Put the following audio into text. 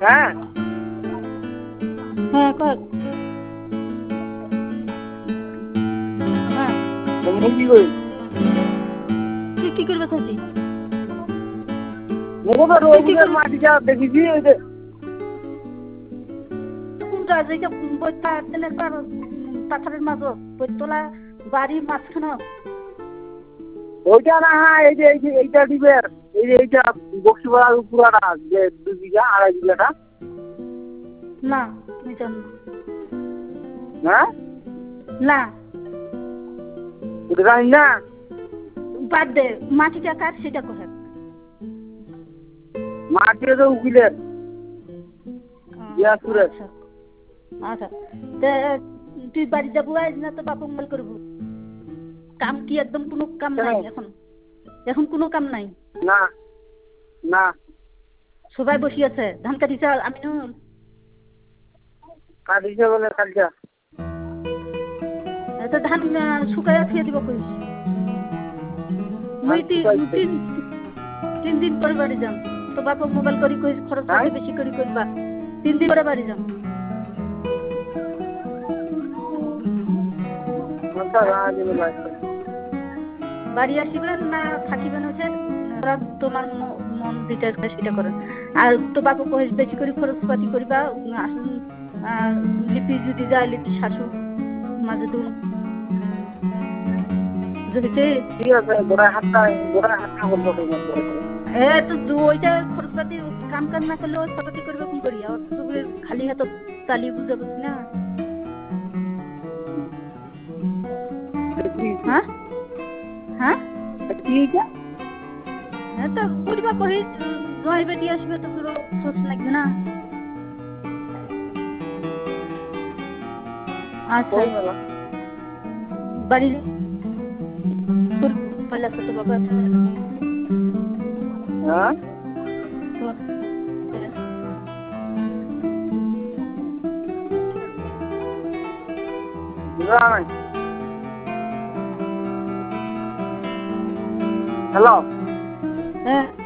হ্যাঁ হ্যাঁ কয় হ্যাঁ তুমি কি করি তুই কি করবে চাইছি মোগো রোগের মাটিটা দেখেছি ওই যে কোনটা যেটা বইটা তেলের পাথরের মাঝত বইতলা বাড়ির মাঝখানে ওইটা না এই যে এইটা দিবে এই যে এইটা বক্সিপাড়ার পুরাটা যে 2 বিঘা 2.5 বিঘাটা না তুমি জানো হ্যাঁ না ওটা জানি না বাদ দে মাটিটা কার সেটা কোথায় মাটি তো উকিলের দিয়াজপুরের আচ্ছা তুই বাড়ি যাবো আজ না তো বাপু মোবাইল করবো কাম কি একদম কোনো কাম নাই এখন কোনো কাম নাই না না সবাই বসে আছে ধান কাটিছে আমি কাটিছে বলে কালকে তো ধান শুকাইয়া থিয়ে দিব কইস মুই 3 দিন পরে বাড়ি যাম তো বাপু মোবাইল করি কইস খরচ বেশি করি করবা 3 দিন পরে বাড়ি যাম বাড়ি আসিবেন না থাকিবেন হচ্ছে তোমার মন যেটা সেটা করেন আর তো বাপু কহিস বেশি করে খরচপাতি করবা লিপি যদি যায় লিপি শাশু মাঝে দুন ঠিক আছে গোড়ায় হাতটা বলবো তো ওইটা খরচপাতি কাম কাজ না করলে খরচপাতি করবে কোন করি আর খালি হাত তালি বুঝাবো না হ্যাঁ হ্যাঁ তো পরিবার কহি জয় বেটি আসবে তো পুরো খোঁজ লাগবে না আচ্ছা বাড়ি পয়লা ছোট বাবা আছে হ্যাঁ হ্যালো হ্যাঁ